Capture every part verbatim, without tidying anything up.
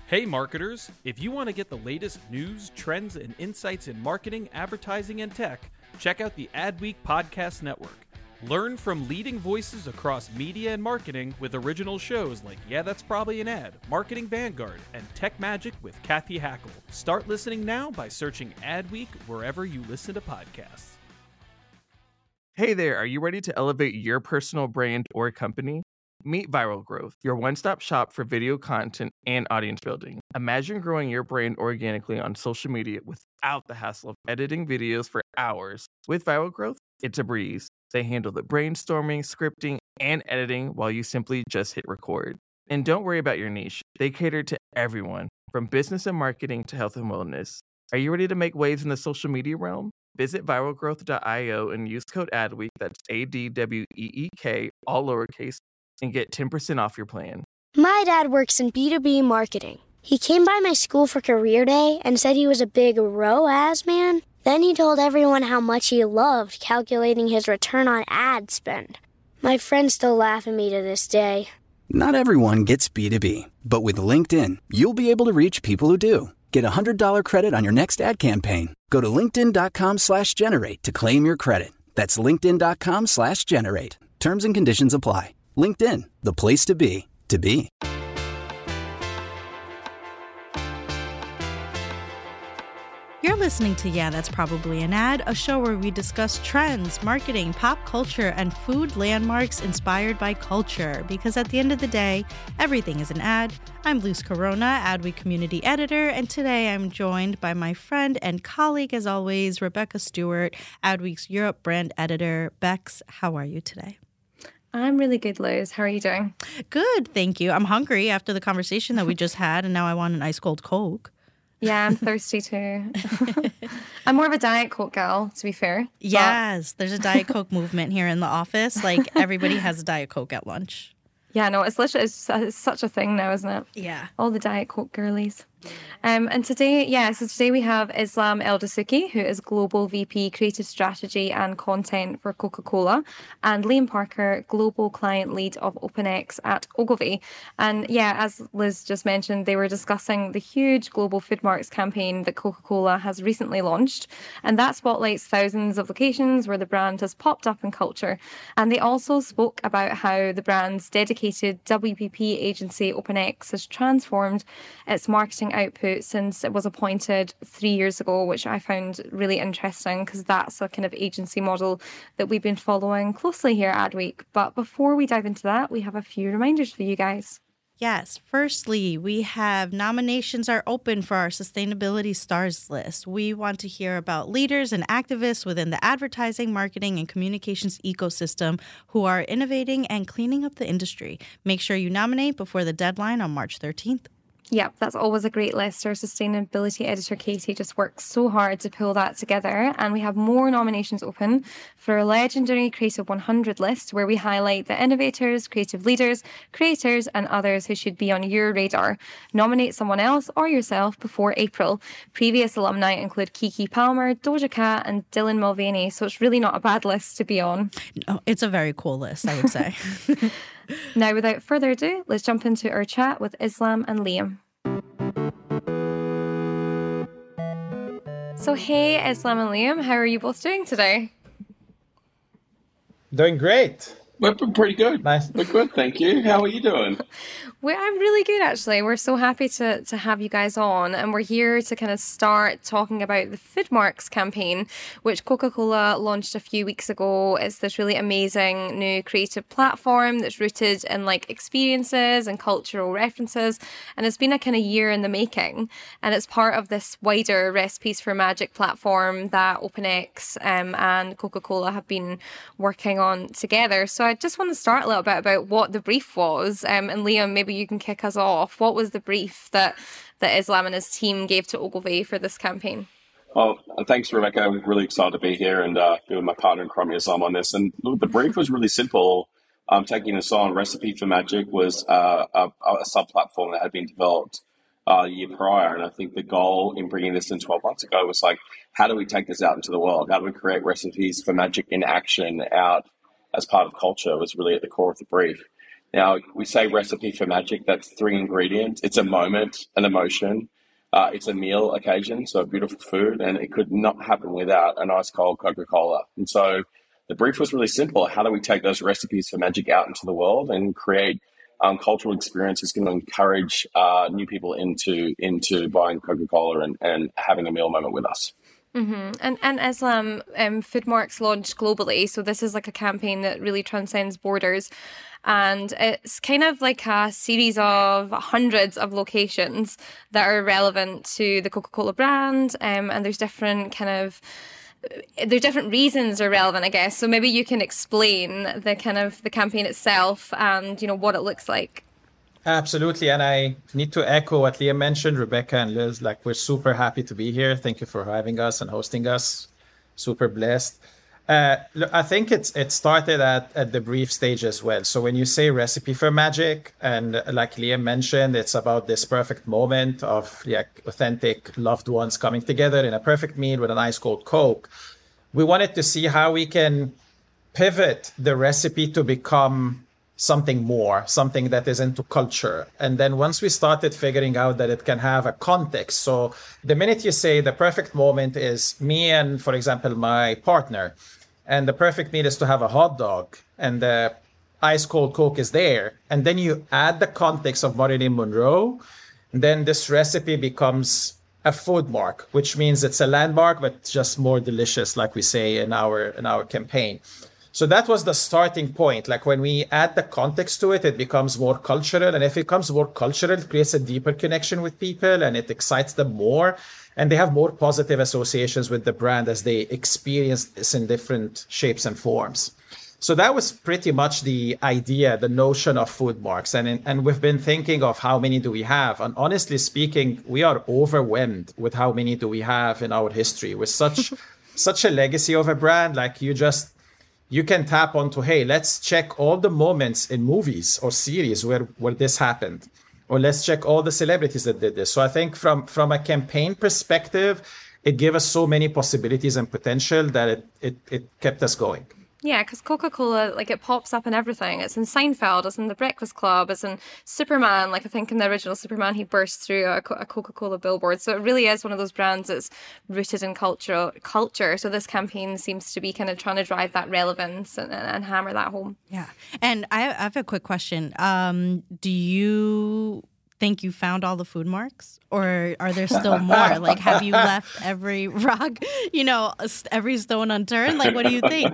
Hey marketers, if you want to get the latest news, trends, and insights in marketing, advertising, and tech, check out the Adweek Podcast Network. Learn from leading voices across media and marketing with original shows like Yeah, That's Probably an Ad, Marketing Vanguard, and Tech Magic with Kathy Hackle. Start listening now by searching Adweek wherever you listen to podcasts. Hey there, are you ready to elevate your personal brand or company? Meet Viral Growth, your one-stop shop for video content and audience building. Imagine growing your brand organically on social media without the hassle of editing videos for hours. With Viral Growth, it's a breeze. They handle the brainstorming, scripting, and editing while you simply just hit record. And don't worry about your niche. They cater to everyone, from business and marketing to health and wellness. Are you ready to make waves in the social media realm? Visit viral growth dot io and use code ADWEEK, that's A D W E E K, all lowercase, and get ten percent off your plan. My dad works in B two B marketing. He came by my school for career day and said he was a big R O A S man. Then he told everyone how much he loved calculating his return on ad spend. My friends still laugh at me to this day. Not everyone gets B two B, but with LinkedIn, you'll be able to reach people who do. Get a one hundred dollars credit on your next ad campaign. Go to linkedin.com slash generate to claim your credit. That's linkedin.com slash generate. Terms and conditions apply. LinkedIn, the place to be, to be. You're listening to Yeah, That's Probably an Ad, a show where we discuss trends, marketing, pop culture, and food landmarks inspired by culture. Because at the end of the day, everything is an ad. I'm Luz Corona, Adweek community editor, and today I'm joined by my friend and colleague, as always, Rebecca Stewart, Adweek's Europe brand editor. Bex, how are you today? I'm really good, Luz. How are you doing? Good, thank you. I'm hungry after the conversation that we just had, and now I want an ice cold Coke. Yeah, I'm thirsty too. I'm more of a Diet Coke gal, to be fair. Yes, there's a Diet Coke movement here in the office. Like, everybody has a Diet Coke at lunch. Yeah, no, it's literally it's, it's such a thing now, isn't it? Yeah. All the Diet Coke girlies. Um, and today, yeah, so today we have Islam Eldasuki, who is Global V P Creative Strategy and Content for Coca-Cola, and Liam Parker, Global Client Lead of OpenX at Ogilvy. And yeah, as Liz just mentioned, they were discussing the huge global food marks campaign that Coca-Cola has recently launched, and that spotlights thousands of locations where the brand has popped up in culture. And they also spoke about how the brand's dedicated W P P agency OpenX has transformed its marketing output since it was appointed three years ago, which I found really interesting because that's a kind of agency model that we've been following closely here at Adweek. But before we dive into that, we have a few reminders for you guys. Yes. Firstly, we have nominations are open for our Sustainability Stars list. We want to hear about leaders and activists within the advertising, marketing, and communications ecosystem who are innovating and cleaning up the industry. Make sure you nominate before the deadline on March thirteenth. Yeah, that's always a great list. Our sustainability editor, Katie, just works so hard to pull that together. And we have more nominations open for a legendary Creative one hundred list where we highlight the innovators, creative leaders, creators, and others who should be on your radar. Nominate someone else or yourself before April. Previous alumni include Kiki Palmer, Doja Cat, and Dylan Mulvaney. So it's really not a bad list to be on. No, it's a very cool list, I would say. Now, without further ado, let's jump into our chat with Islam and Liam. So, hey, Islam and Liam, how are you both doing today? Doing great. We're pretty good. Nice. We're good, thank you. How are you doing? Well, I'm really good, actually. We're so happy to, to have you guys on. And we're here to kind of start talking about the Food Marks campaign, which Coca-Cola launched a few weeks ago. It's this really amazing new creative platform that's rooted in like experiences and cultural references. And it's been a kind of year in the making. And it's part of this wider Recipes for Magic platform that OpenX um, and Coca-Cola have been working on together. So I just want to start a little bit about what the brief was. Um, and Liam, maybe you can kick us off. What was the brief that, that Islam and his team gave to Ogilvy for this campaign? Well, thanks, Rebecca. I'm really excited to be here and uh, be with my partner in crime, Islam, on this. And look, the brief was really simple. Um, taking us on, Recipe for Magic was uh, a, a sub-platform that had been developed uh, a year prior. And I think the goal in bringing this in twelve months ago was like, how do we take this out into the world? How do we create recipes for magic in action out as part of culture was really at the core of the brief. Now, we say recipe for magic, that's three ingredients. It's a moment, an emotion. Uh, it's a meal occasion, so beautiful food, and it could not happen without an ice cold Coca-Cola. And so the brief was really simple. How do we take those recipes for magic out into the world and create um, cultural experiences going to encourage uh, new people into into buying Coca-Cola and, and having a meal moment with us? Mm-hmm. And and Islam um, Food Marks launched globally, so this is like a campaign that really transcends borders, and it's kind of like a series of hundreds of locations that are relevant to the Coca-Cola brand, um, and there's different kind of there's different reasons are relevant, I guess. So maybe you can explain the kind of the campaign itself and you know what it looks like. Absolutely. And I need to echo what Liam mentioned, Rebecca and Liz, like we're super happy to be here. Thank you for having us and hosting us. Super blessed. Uh, I think it's it started at, at the brief stage as well. So when you say recipe for magic, and like Liam mentioned, it's about this perfect moment of like authentic loved ones coming together in a perfect meal with an ice cold Coke. We wanted to see how we can pivot the recipe to become something more, something that is into culture. And then once we started figuring out that it can have a context. So the minute you say the perfect moment is me and, for example, my partner, and the perfect meal is to have a hot dog and the ice cold Coke is there, and then you add the context of Marilyn Monroe, then this recipe becomes a food mark, which means it's a landmark, but just more delicious, like we say in our in our campaign. So that was the starting point. Like when we add the context to it, it becomes more cultural. And if it becomes more cultural, it creates a deeper connection with people and it excites them more. And they have more positive associations with the brand as they experience this in different shapes and forms. So that was pretty much the idea, the notion of food marks. And, in, and we've been thinking of how many do we have? And honestly speaking, we are overwhelmed with how many do we have in our history with such, such a legacy of a brand. Like you just... You can tap onto, hey, let's check all the moments in movies or series where, where this happened. Or let's check all the celebrities that did this. So I think from, from a campaign perspective, it gave us so many possibilities and potential that it, it, it kept us going. Yeah, because Coca-Cola, like it pops up in everything. It's in Seinfeld, it's in The Breakfast Club, it's in Superman. Like I think in the original Superman, he burst through a, a Coca-Cola billboard. So it really is one of those brands that's rooted in culture. culture. So this campaign seems to be kind of trying to drive that relevance and, and hammer that home. Yeah. And I have a quick question. Um, do you think you found all the food marks, or are there still more? Like, have you left every rock, you know, every stone unturned? Like, what do you think?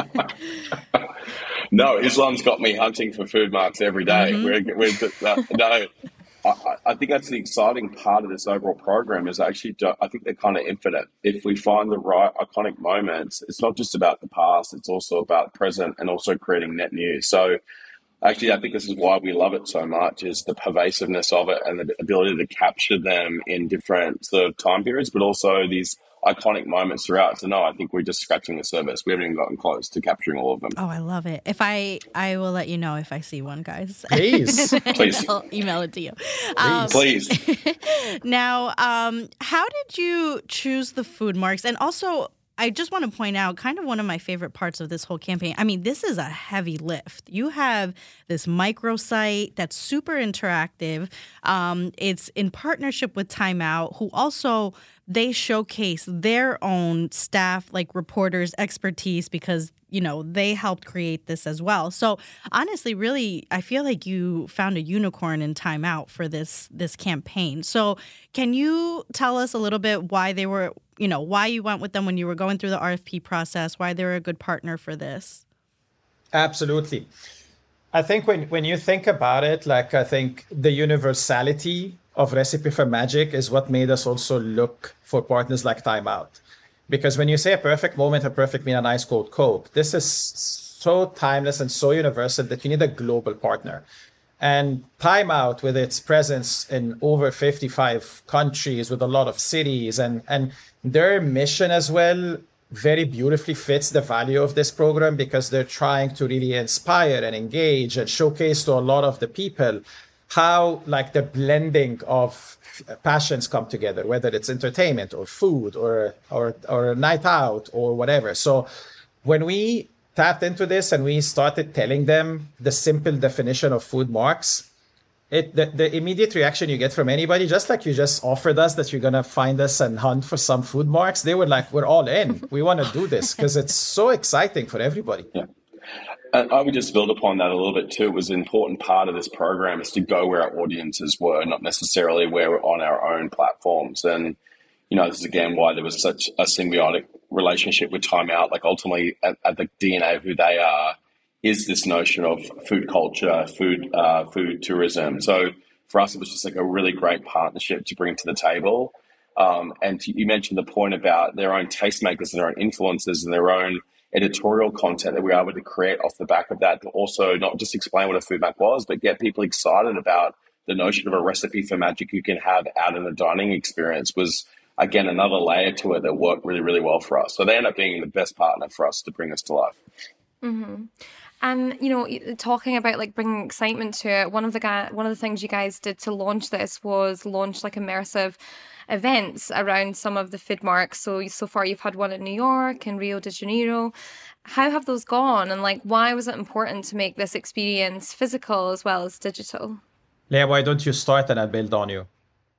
No, Islam's got me hunting for food marks every day. Mm-hmm. We're, we're, uh, no, I, I think that's the exciting part of this overall program is actually, I think they're kind of infinite. If we find the right iconic moments, it's not just about the past, it's also about the present and also creating net new. So actually, I think this is why we love it so much, is the pervasiveness of it and the ability to capture them in different sort of time periods, but also these iconic moments throughout. So no, I think we're just scratching the surface. We haven't even gotten close to capturing all of them. Oh, I love it. If I, I will let you know if I see one, guys. Please. Please. I'll email it to you. Um, Please. Now, um, how did you choose the food marks? And also, I just want to point out kind of one of my favorite parts of this whole campaign. I mean, this is a heavy lift. You have this microsite that's super interactive. Um, it's in partnership with Time Out, who also, they showcase their own staff, like reporters' expertise, because, you know, they helped create this as well. So honestly, really, I feel like you found a unicorn in Time Out for this this campaign. So can you tell us a little bit why they were, you know, why you went with them when you were going through the R F P process, why they were a good partner for this? Absolutely. I think when, when you think about it, like I think the universality of Recipe for Magic is what made us also look for partners like Time Out. Because when you say a perfect moment, a perfect meal, an ice cold Coke, this is so timeless and so universal that you need a global partner. And Time Out, with its presence in over fifty-five countries, with a lot of cities, and, and their mission as well very beautifully fits the value of this program, because they're trying to really inspire and engage and showcase to a lot of the people how like the blending of passions come together, whether it's entertainment or food or or or a night out or whatever. So when we tapped into this and we started telling them the simple definition of food marks, it the, the immediate reaction you get from anybody, just like you just offered us that you're going to find us and hunt for some food marks, they were like, we're all in. We want to do this because it's so exciting for everybody. Yeah. And I would just build upon that a little bit too. It was an important part of this program is to go where our audiences were, not necessarily where we're on our own platforms. And, you know, this is again why there was such a symbiotic relationship with Time Out. Like ultimately at, at the D N A of who they are is this notion of food culture, food, uh, food tourism. So for us, it was just like a really great partnership to bring to the table. Um, and you mentioned the point about their own tastemakers and their own influencers and their own editorial content that we were able to create off the back of that to also not just explain what a food map was, but get people excited about the notion of a recipe for magic you can have out in the dining experience was, again, another layer to it that worked really, really well for us. So they end up being the best partner for us to bring us to life. Mm-hmm. And, you know, talking about like bringing excitement to it, one of the guy, one of the things you guys did to launch this was launch like immersive events around some of the food marks. So, so far you've had one in New York and Rio de Janeiro. How have those gone? And like, why was it important to make this experience physical as well as digital? Leah, why don't you start and I'll build on you?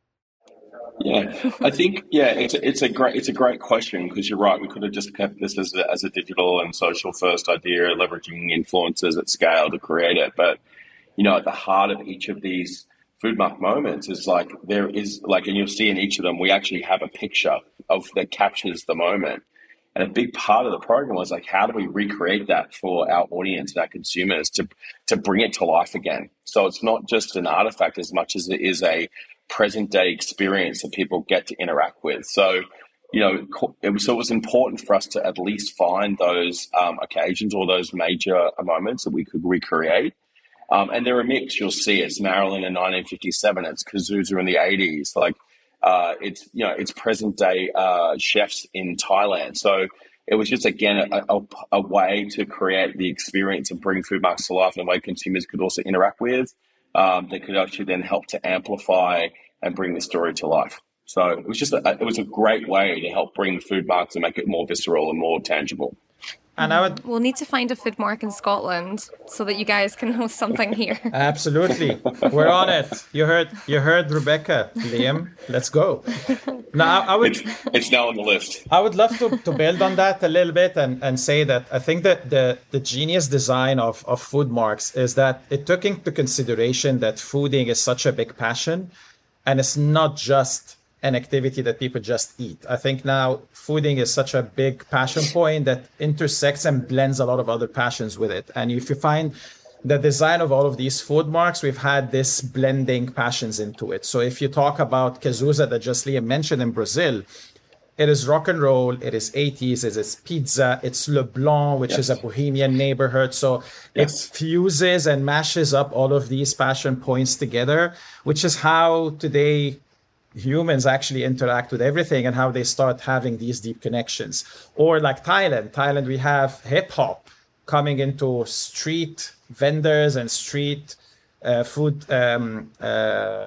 Yeah, I think, yeah, it's a, it's a great it's a great question because you're right. We could have just kept this as a, as a digital and social first idea, leveraging influencers at scale to create it. But, you know, at the heart of each of these food mark moments is like there is like, and you'll see in each of them, we actually have a picture of that captures the moment. And a big part of the program was like, how do we recreate that for our audience and our consumers to to bring it to life again? So it's not just an artifact as much as it is a present day experience that people get to interact with. So, you know, it was, so it was important for us to at least find those um, occasions or those major moments that we could recreate. Um, and they're a mix. You'll see it's Maryland in nineteen fifty-seven, it's Kazusa in the eighties, like uh, it's, you know, it's present day uh, chefs in Thailand. So it was just, again, a, a, a way to create the experience and bring food marks to life in a way consumers could also interact with. Um, that could actually then help to amplify and bring the story to life. So it was just a, it was a great way to help bring food marks and make it more visceral and more tangible. And I would We'll need to find a food mark in Scotland so that you guys can host something here. Absolutely. We're on it. You heard you heard Rebecca, Liam. Let's go. Now I, I would It's, it's now on the list. I would love to, to build on that a little bit and, and say that I think that the, the genius design of, of food marks is that it took into consideration that fooding is such a big passion and it's not just an activity that people just eat. I think now fooding is such a big passion point that intersects and blends a lot of other passions with it. And if you find the design of all of these food marks, we've had this blending passions into it. So if you talk about Kazusa that just Liam mentioned in Brazil, it is rock and roll, it is eighties, it is pizza, it's Le Blanc, which yes. is a bohemian neighborhood. So yes. it fuses and mashes up all of these passion points together, which is how today humans actually interact with everything and how they start having these deep connections. Or like Thailand, Thailand, we have hip hop coming into street vendors and street uh, food, um, uh,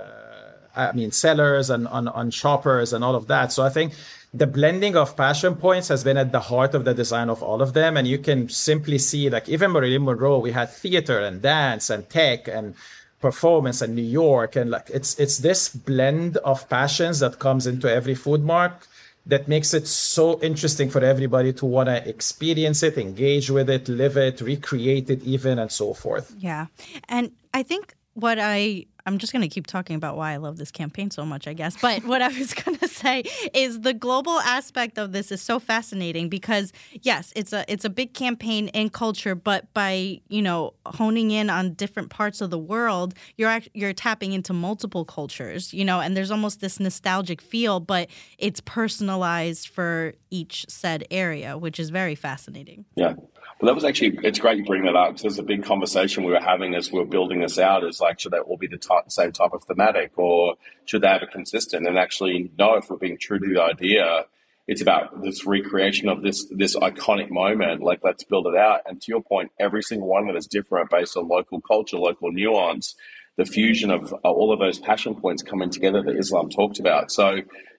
I mean, sellers and on, on shoppers and all of that. So I think the blending of passion points has been at the heart of the design of all of them. And you can simply see, like, even Marilyn Monroe, we had theater and dance and tech and performance and New York. And like, it's, it's this blend of passions that comes into every food mark that makes it so interesting for everybody to want to experience it, engage with it, live it, recreate it even, and so forth. Yeah. And I think what I, I'm just going to keep talking about why I love this campaign so much, I guess. But what I was going to say is the global aspect of this is so fascinating because, yes, it's a it's a big campaign in culture, but by, you know, honing in on different parts of the world, you're act- you're tapping into multiple cultures, you know, and there's almost this nostalgic feel, but it's personalized for each said area, which is very fascinating. Yeah. Well, that was actually, it's great you bring that up because there's a big conversation we were having as we were building this out is like, should they all be the type, same type of thematic or should they have a consistent? And actually, no, if we're being true to the idea, it's about this recreation of this this iconic moment. Like, let's build it out. And to your point, every single one of it is different based on local culture, local nuance, the fusion of uh, all of those passion points coming together that Islam talked about. So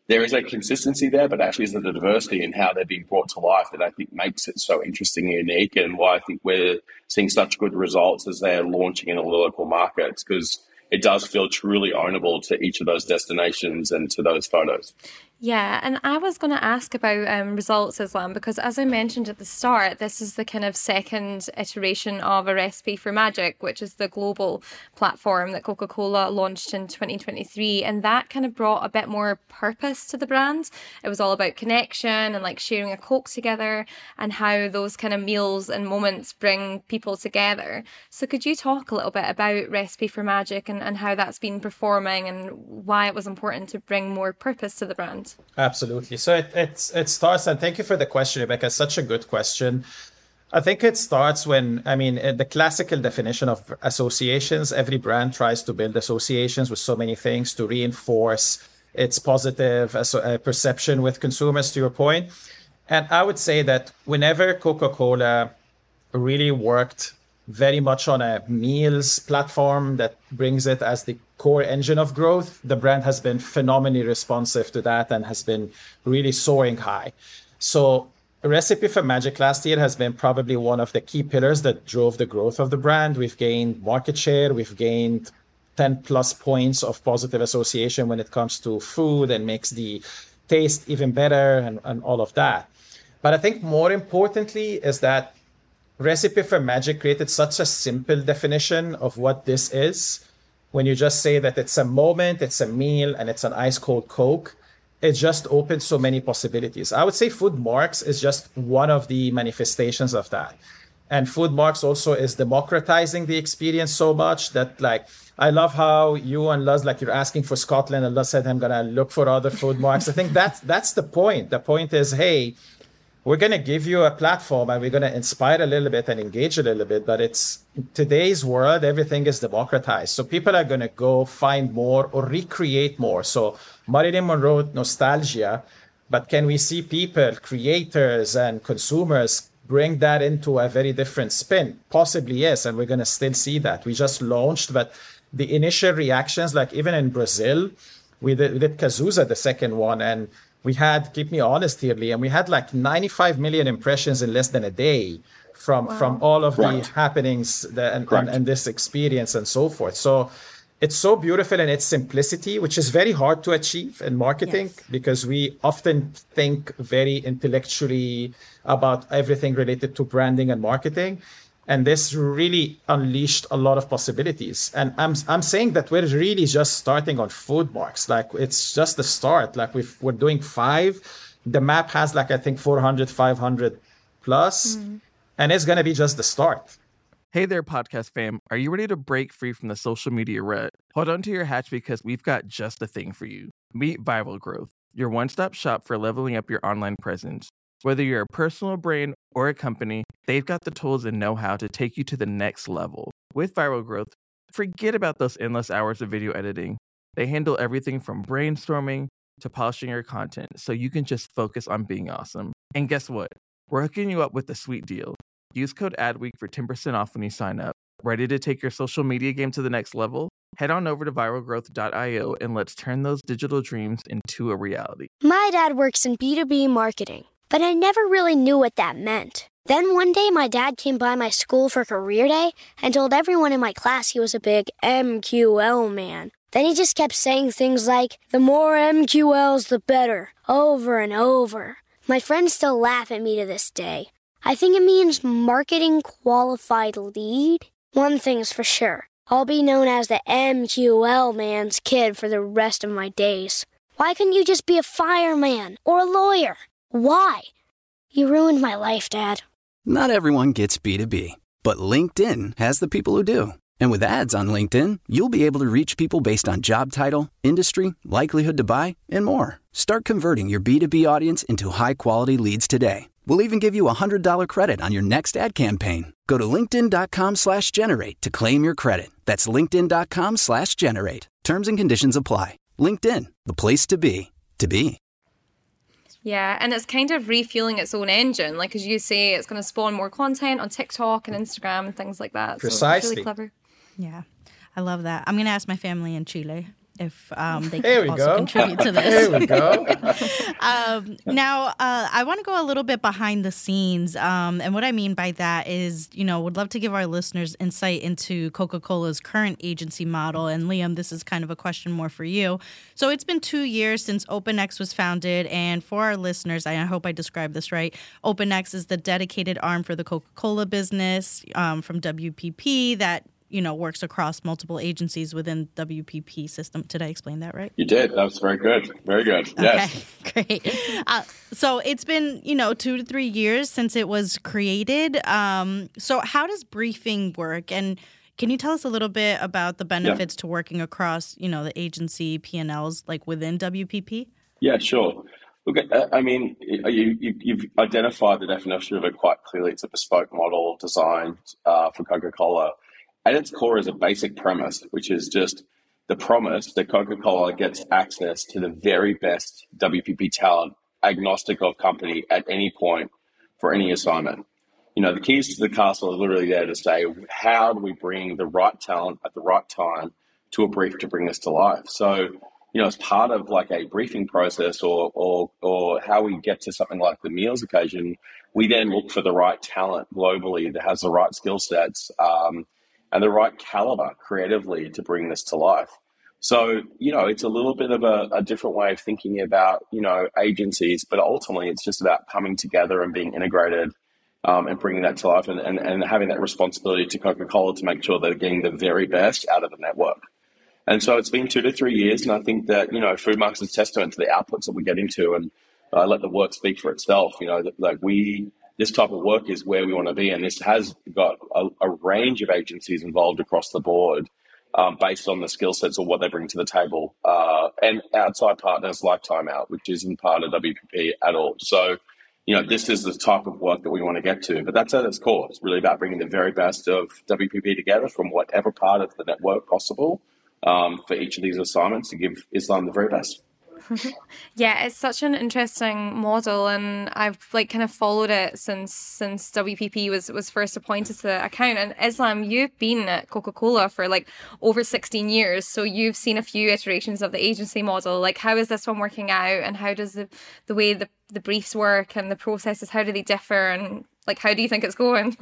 there is a consistency there, but actually is the diversity in how they're being brought to life that I think makes it so interesting and unique, and why I think we're seeing such good results as they're launching in all the local markets, because it does feel truly ownable to each of those destinations and to those photos. Yeah, and I was going to ask about um, results, Islam, because as I mentioned at the start, this is the kind of second iteration of A Recipe for Magic, which is the global platform that Coca-Cola launched in twenty twenty-three. And that kind of brought a bit more purpose to the brand. It was all about connection and like sharing a Coke together, and how those kind of meals and moments bring people together. So could you talk a little bit about Recipe for Magic and, and how that's been performing and why it was important to bring more purpose to the brand? Absolutely. So it it's, it starts, and thank you for the question, Rebecca. It's such a good question. I think it starts when, I mean, the classical definition of associations, every brand tries to build associations with so many things to reinforce its positive perception with consumers, to your point. And I would say that whenever Coca-Cola really worked very much on a meals platform that brings it as the core engine of growth, the brand has been phenomenally responsive to that and has been really soaring high. So A Recipe for Magic last year has been probably one of the key pillars that drove the growth of the brand. We've gained market share. We've gained ten plus points of positive association when it comes to food, and makes the taste even better, and, and all of that. But I think more importantly is that Recipe for Magic created such a simple definition of what this is. When you just say that it's a moment, it's a meal, and it's an ice cold Coke, it just opens so many possibilities. I would say Food Marks is just one of the manifestations of that. And Food Marks also is democratizing the experience so much that, like, I love how you and Luz, like, you're asking for Scotland, and Luz said, I'm going to look for other Food Marks. I think that's, that's the point. The point is, hey, we're going to give you a platform and we're going to inspire a little bit and engage a little bit. But it's in today's world, everything is democratized. So people are going to go find more or recreate more. So Marilyn Monroe nostalgia, but can we see people, creators and consumers bring that into a very different spin? Possibly, yes. And we're going to still see that. We just launched, but the initial reactions, like even in Brazil, we did, we did Cazuza, the second one, and we had, keep me honest here, Liam, we had like ninety-five million impressions in less than a day from, wow. from all of Correct. the happenings that, and, and, and this experience and so forth. So it's so beautiful in its simplicity, which is very hard to achieve in marketing, yes. because we often think very intellectually about everything related to branding and marketing. And this really unleashed a lot of possibilities. And I'm I'm saying that we're really just starting on Food Marks. Like, it's just the start. Like, we've, we're doing five. The map has, like, I think four hundred, five hundred plus. Mm. And it's going to be just the start. Hey there, podcast fam. Are you ready to break free from the social media rut? Hold on to your hatch, because we've got just the thing for you. Meet Viral Growth, your one-stop shop for leveling up your online presence. Whether you're a personal brand or a company, they've got the tools and know-how to take you to the next level. With Viral Growth, forget about those endless hours of video editing. They handle everything from brainstorming to polishing your content, so you can just focus on being awesome. And guess what? We're hooking you up with a sweet deal. Use code ADWEEK for ten percent off when you sign up. Ready to take your social media game to the next level? Head on over to viral growth dot io and let's turn those digital dreams into a reality. My dad works in B two B marketing, but I never really knew what that meant. Then one day, my dad came by my school for career day and told everyone in my class he was a big M Q L man. Then he just kept saying things like, the more M Q Ls, the better, over and over. My friends still laugh at me to this day. I think it means marketing qualified lead. One thing's for sure, I'll be known as the M Q L man's kid for the rest of my days. Why couldn't you just be a fireman or a lawyer? Why? You ruined my life, Dad. Not everyone gets B two B, but LinkedIn has the people who do. And with ads on LinkedIn, you'll be able to reach people based on job title, industry, likelihood to buy, and more. Start converting your B two B audience into high-quality leads today. We'll even give you a one hundred dollars credit on your next ad campaign. Go to linkedin.com slash generate to claim your credit. That's linkedin.com slash generate. Terms and conditions apply. LinkedIn, the place to be, to be. Yeah, and it's kind of refueling its own engine. Like, as you say, it's going to spawn more content on TikTok and Instagram and things like that. Precisely. So it's really clever. Yeah, I love that. I'm going to ask my family in Chile if um, they There can we also go. contribute to this. There we go. um, now, uh, I want to go a little bit behind the scenes. Um, and what I mean by that is, you know, would love to give our listeners insight into Coca-Cola's current agency model. And Liam, this is kind of a question more for you. So it's been two years since OpenX was founded. And for our listeners, I hope I described this right, OpenX is the dedicated arm for the Coca-Cola business um, from W P P that you know, works across multiple agencies within W P P system. Did I explain that right? You did. That was very good. Very good. Yes. Okay, great. Uh, so it's been, you know, two to three years since it was created. Um, so how does briefing work? And can you tell us a little bit about the benefits yeah. to working across, you know, the agency P and Ls like within W P P? Yeah, sure. Look, I mean, you, you, you've identified the definition of it quite clearly. It's a bespoke model designed uh, for Coca-Cola. At its core is a basic premise, which is just the promise that Coca-Cola gets access to the very best W P P talent, agnostic of company, at any point for any assignment. You know, the keys to the castle are literally there to say, how do we bring the right talent at the right time to a brief to bring this to life? So, you know, as part of like a briefing process or or or how we get to something like the meals occasion, we then look for the right talent globally that has the right skill sets, um, and the right caliber creatively to bring this to life. So, you know, it's a little bit of a, a different way of thinking about, you know, agencies, but ultimately it's just about coming together and being integrated um, and bringing that to life and, and, and having that responsibility to Coca-Cola to make sure they're getting the very best out of the network. And so it's been two to three years, and I think that, you know, Foodmarks is testament to the outputs that we get into, and uh, let the work speak for itself. You know, like we... This type of work is where we want to be, and this has got a, a range of agencies involved across the board um, based on the skill sets or what they bring to the table, uh, and outside partners like Time Out, which isn't part of W P P at all. So, you know, this is the type of work that we want to get to, but that's at its core. It's really about bringing the very best of W P P together from whatever part of the network possible um, for each of these assignments to give Islam the very best. Yeah, it's such an interesting model, and I've like kind of followed it since since W P P was was first appointed to the account. And Islam, you've been at Coca-Cola for like over sixteen years, so you've seen a few iterations of the agency model. Like, how is this one working out, and how does the the way the the briefs work and the processes, how do they differ, and like how do you think it's going?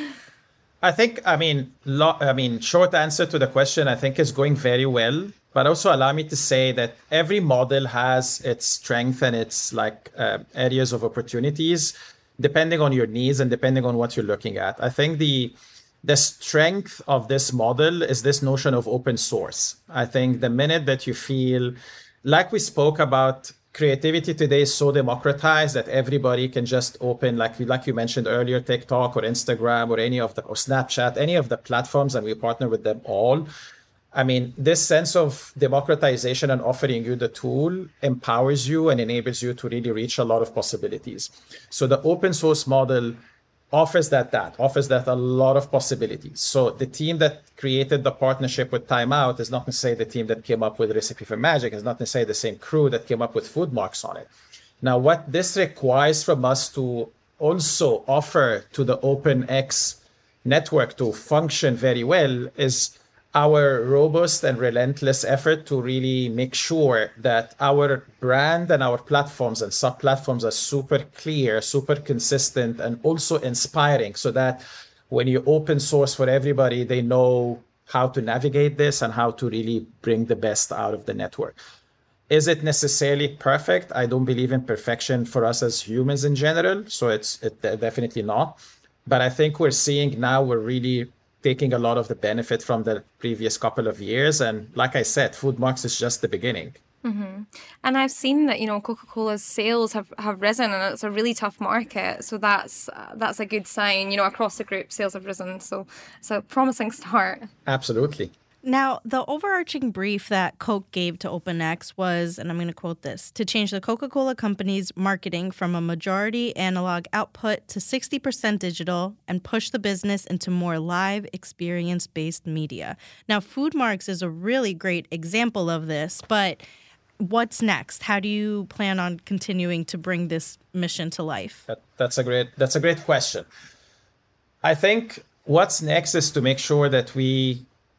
I think, I mean, lo- I mean, short answer to the question, I think is going very well. But also allow me to say that every model has its strength and its like uh, areas of opportunities, depending on your needs and depending on what you're looking at. I think the the strength of this model is this notion of open source. I think the minute that you feel, like we spoke about, creativity today is so democratized that everybody can just open, like like you mentioned earlier, TikTok or Instagram or any of the or Snapchat, any of the platforms, and we partner with them all. I mean, this sense of democratization and offering you the tool empowers you and enables you to really reach a lot of possibilities. So the open source model offers that, that offers that a lot of possibilities. So the team that created the partnership with Time Out is not necessarily the team that came up with Recipe for Magic, is not necessarily the same crew that came up with Foodmarks on it. Now, what this requires from us to also offer to the OpenX network to function very well is our robust and relentless effort to really make sure that our brand and our platforms and sub-platforms are super clear, super consistent, and also inspiring, so that when you open source for everybody, they know how to navigate this and how to really bring the best out of the network. Is it necessarily perfect? I don't believe in perfection for us as humans in general, so it's it, definitely not. But I think we're seeing now we're really taking a lot of the benefit from the previous couple of years. And like I said, Foodmarks is just the beginning. Mm-hmm. And I've seen that, you know, Coca-Cola's sales have, have risen, and it's a really tough market. So that's uh, that's a good sign, you know, across the group, sales have risen. So it's a promising start. Absolutely. Now, the overarching brief that Coke gave to OpenX was, and I'm going to quote this, to change the Coca-Cola company's marketing from a majority analog output to sixty percent digital and push the business into more live experience-based media. Now, Foodmarks is a really great example of this, but what's next? How do you plan on continuing to bring this mission to life? That, that's a great, that's a great question. I think what's next is to make sure that we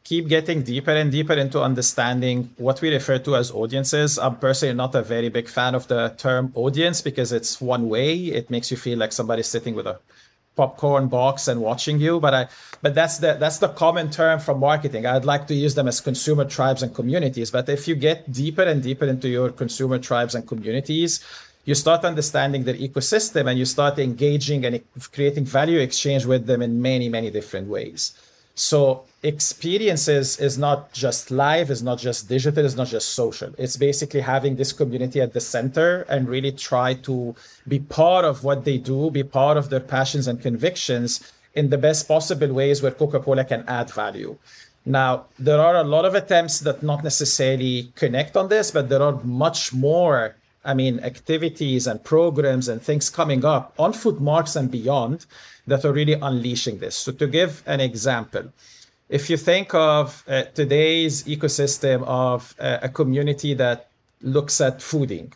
keep getting deeper and deeper into understanding what we refer to as audiences. I'm personally not a very big fan of the term audience because it's one way. It makes you feel like somebody's sitting with a popcorn box and watching you. But I, but that's the that's the common term from marketing. I'd like to use them as consumer tribes and communities. But if you get deeper and deeper into your consumer tribes and communities, you start understanding their ecosystem and you start engaging and creating value exchange with them in many, many different ways. So experiences is not just live, it's not just digital, it's not just social. It's basically having this community at the center and really try to be part of what they do, be part of their passions and convictions in the best possible ways where Coca-Cola can add value. Now, there are a lot of attempts that not necessarily connect on this, but there are much more, I mean, activities and programs and things coming up on Food Marks and beyond that are really unleashing this. So to give an example, if you think of uh, today's ecosystem of uh, a community that looks at fooding,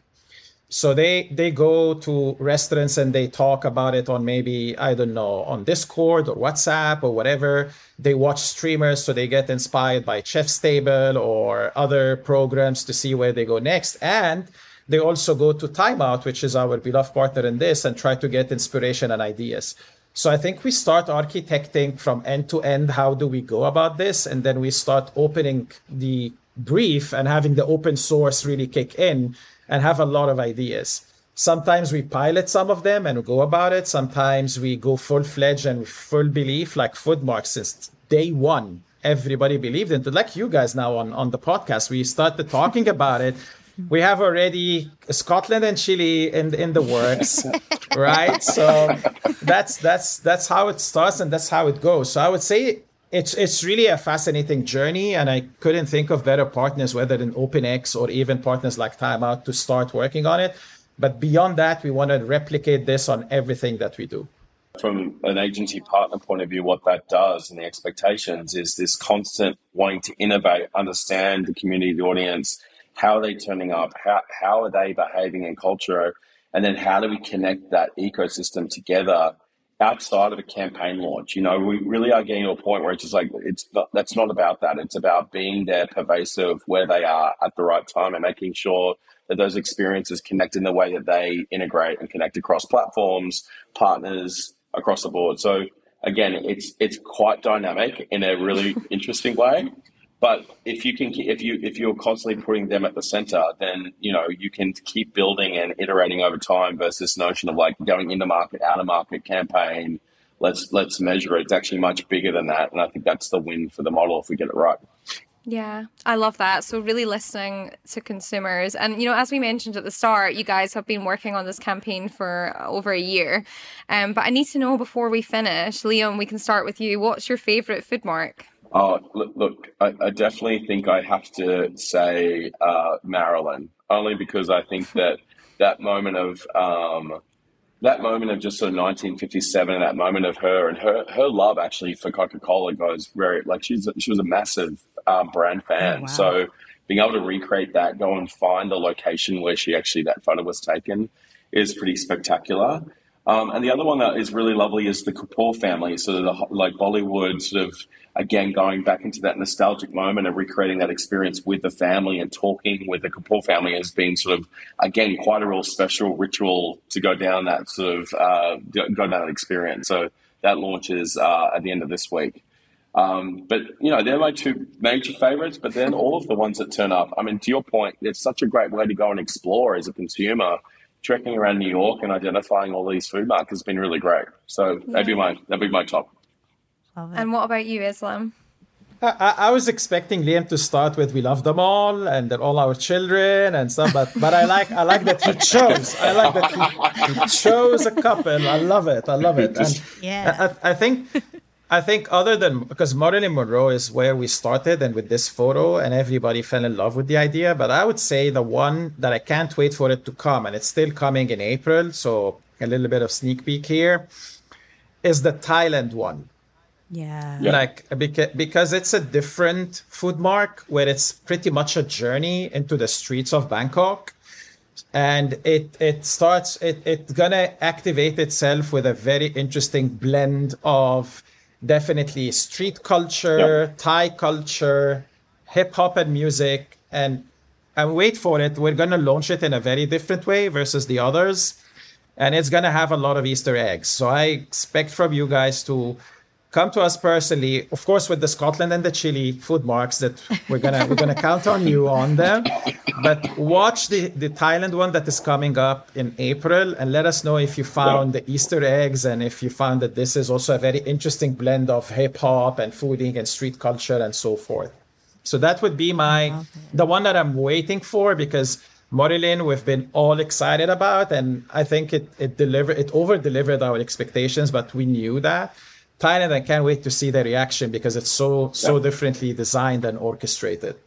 so they they go to restaurants and they talk about it on maybe, I don't know, on Discord or WhatsApp or whatever. They watch streamers, so they get inspired by Chef's Table or other programs to see where they go next. And they also go to Time Out, which is our beloved partner in this, and try to get inspiration and ideas. So I think we start architecting from end to end, how do we go about this? And then we start opening the brief and having the open source really kick in and have a lot of ideas. Sometimes we pilot some of them and go about it. Sometimes we go full-fledged and with full belief, like Food Marks since day one. Everybody believed in it. Like you guys now on, on the podcast, we started talking about it. We have already Scotland and Chile in in the works, right? So that's that's that's how it starts and that's how it goes. So I would say it's it's really a fascinating journey, and I couldn't think of better partners, whether in OpenX or even partners like Time Out, to start working on it. But beyond that, we want to replicate this on everything that we do. From an agency partner point of view, what that does and the expectations is this constant wanting to innovate, understand the community, the audience. How are they turning up? How how are they behaving in culture? And then how do we connect that ecosystem together outside of a campaign launch? You know, we really are getting to a point where it's just like, it's not, that's not about that. It's about being there, pervasive, where they are at the right time and making sure that those experiences connect in the way that they integrate and connect across platforms, partners, across the board. So again, it's it's quite dynamic in a really interesting way. But if you can, if you if you're constantly putting them at the center, then you know you can keep building and iterating over time. Versus this notion of like going into market, out of market campaign. Let's let's measure it. It's actually much bigger than that, and I think that's the win for the model if we get it right. Yeah, I love that. So really listening to consumers. And, you know, as we mentioned at the start, you guys have been working on this campaign for over a year. Um, but I need to know before we finish, Liam, we can start with you. What's your favourite food mark? Oh, look, look I, I definitely think I have to say uh, Marilyn, only because I think that that moment of um, that moment of just sort of nineteen fifty-seven, and that moment of her and her her love actually for Coca-Cola goes very, like she's she was a massive um, brand fan. Oh, wow. So being able to recreate that, go and find the location where she actually that photo was taken is pretty spectacular. Um, and the other one that is really lovely is the Kapoor family, sort of the, like Bollywood sort of, again, going back into that nostalgic moment and recreating that experience with the family and talking with the Kapoor family has been sort of, again, quite a real special ritual to go down that sort of, uh, go down that experience. So that launches uh, at the end of this week. Um, but, you know, they're my two major favorites, but then all of the ones that turn up, I mean, to your point, it's such a great way to go and explore as a consumer. Trekking around New York and identifying all these food markets has been really great. So yeah. that'd be my that'd be my top. And what about you, Islam? I, I was expecting Liam to start with "We love them all" and they're all our children and stuff, but but I like I like that he chose. I like that he, he chose a couple. I love it. I love it. And yeah, I, I think. I think other than, because Marilyn Monroe is where we started and with this photo and everybody fell in love with the idea, but I would say the one that I can't wait for it to come, and it's still coming in April, so a little bit of sneak peek here, is the Thailand one. Yeah. Like, because, because it's a different food mark where it's pretty much a journey into the streets of Bangkok. And it it starts, it it's gonna activate itself with a very interesting blend of definitely street culture, Yep. Thai culture, hip hop and music, and and wait for it, we're gonna launch it in a very different way versus the others, and it's gonna have a lot of Easter eggs. So I expect from you guys to come to us personally, of course, with the Scotland and the Chile food marks that we're gonna we're gonna count on you on them. But watch the the Thailand one that is coming up in April, and let us know if you found the Easter eggs and if you found that this is also a very interesting blend of hip hop and fooding and street culture and so forth. So that would be my the one that I'm waiting for, because Marilyn we've been all excited about, and I think it it delivered it over delivered our expectations, but we knew that. Thailand, I can't wait to see the reaction because it's so so differently designed and orchestrated.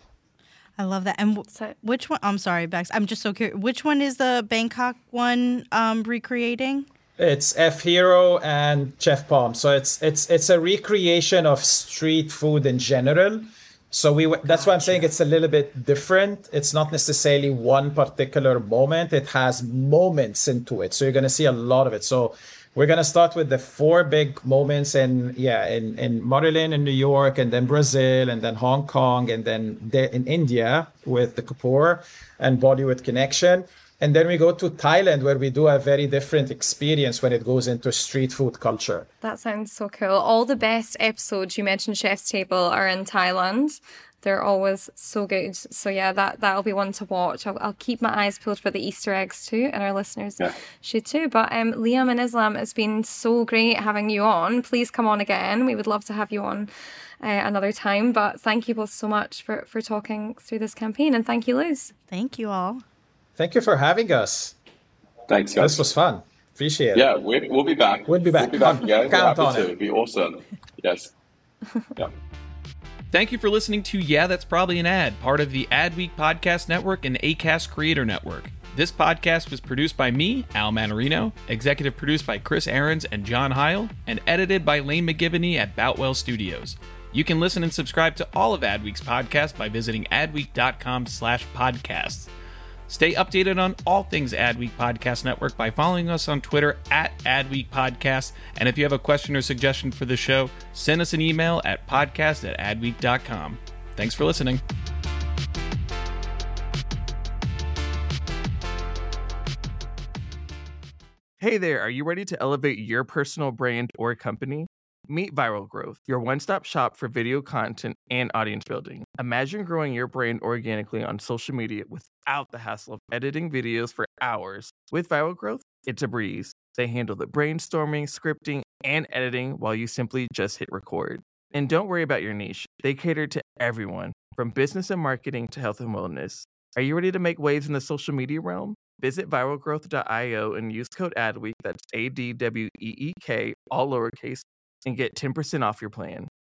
I love that. And w- So- which one? I'm sorry, Bex. I'm just so curious. Which one is the Bangkok one um, recreating? It's F Hero and Chef Palm, so it's it's it's a recreation of street food in general. So we w- that's why I'm saying it's a little bit different. It's not necessarily one particular moment. It has moments into it, so you're gonna see a lot of it. So we're gonna start with the four big moments in yeah in in Maryland and New York, and then Brazil, and then Hong Kong, and then de- in India with the Kapoor and Bollywood connection. And then we go to Thailand, where we do a very different experience when it goes into street food culture. That sounds so cool. All the best episodes you mentioned, Chef's Table, are in Thailand. They're always so good. So yeah, that that'll be one to watch. I'll, I'll keep my eyes peeled for the Easter eggs too, and our listeners Yeah. should too. But um, Liam and Islam, it's been so great having you on. Please come on again. We would love to have you on uh, another time. But thank you both so much for for talking through this campaign, and thank you, Luz. Thank you all. Thank you for having us. Thanks, guys. This was fun. Appreciate it. Yeah, we, we'll be back. We'll be back. We'll be back again. We're Count happy on to. it. It'd be awesome. Yes. Yeah. Thank you for listening to Yeah, That's Probably an Ad, part of the Adweek Podcast Network and Acast Creator Network. This podcast was produced by me, Al Manarino, executive produced by Chris Ahrens and John Heil, and edited by Lane McGivney at Boutwell Studios. You can listen and subscribe to all of Adweek's podcasts by visiting adweek.com slash podcasts. Stay updated on all things Adweek Podcast Network by following us on Twitter at Adweek Podcast. And if you have a question or suggestion for the show, send us an email at podcast at adweek dot com. Thanks for listening. Hey there, are you ready to elevate your personal brand or company? Meet Viral Growth, your one-stop shop for video content and audience building. Imagine growing your brand organically on social media without the hassle of editing videos for hours. With Viral Growth, it's a breeze. They handle the brainstorming, scripting, and editing while you simply just hit record. And don't worry about your niche. They cater to everyone, from business and marketing to health and wellness. Are you ready to make waves in the social media realm? Visit viral growth dot io and use code ADWEEK, that's A D W E E K, all lowercase, and get ten percent off your plan.